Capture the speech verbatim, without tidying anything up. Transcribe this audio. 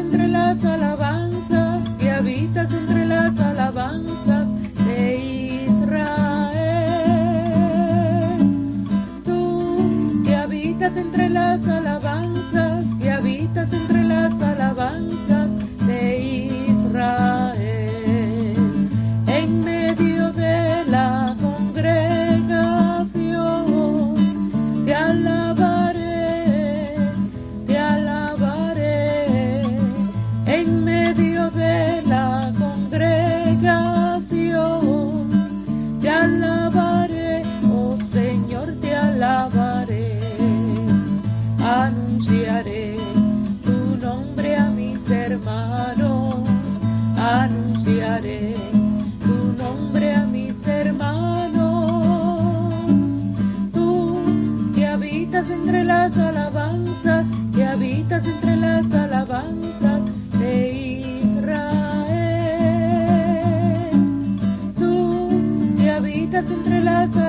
entre las alabanzas, que habitas entre las alabanzas de Israel. Tú que habitas entre las alabanzas, que habitas entre las alabanzas de Israel. En medio de la congregación te alabaré, te alabaré. En medio de la congregación te alabaré, oh Señor, te alabaré. Anunciaré tu nombre a mis hermanos, anunciaré tu nombre a mis hermanos. Tú que habitas entre las alabanzas, que habitas entre las alabanzas de Israel. Tú que habitas entre las alabanzas,